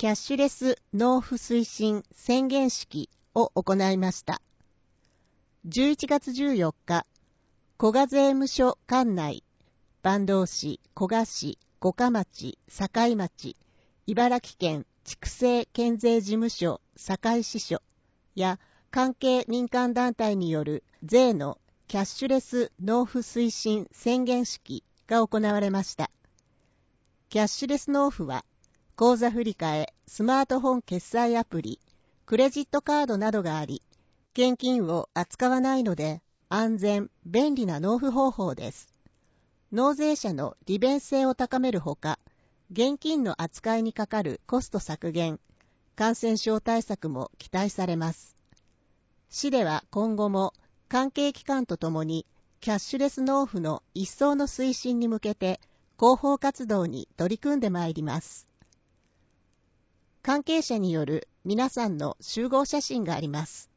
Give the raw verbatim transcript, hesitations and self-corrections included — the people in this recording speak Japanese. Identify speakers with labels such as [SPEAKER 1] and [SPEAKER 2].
[SPEAKER 1] キャッシュレス納付推進宣言式を行いました。じゅういちがつじゅうよっか、古賀税務署管内、坂東市、古賀市、五霞町、境町、茨城県畜生県税事務所堺支所や関係民間団体による税のキャッシュレス納付推進宣言式が行われました。キャッシュレス納付は、口座振替、スマートフォン決済アプリ、クレジットカードなどがあり、現金を扱わないので安全、便利な納付方法です。納税者の利便性を高めるほか、現金の扱いにかかるコスト削減、感染症対策も期待されます。市では今後も関係機関とともにキャッシュレス納付の一層の推進に向けて広報活動に取り組んでまいります。関係者による皆さんの集合写真があります。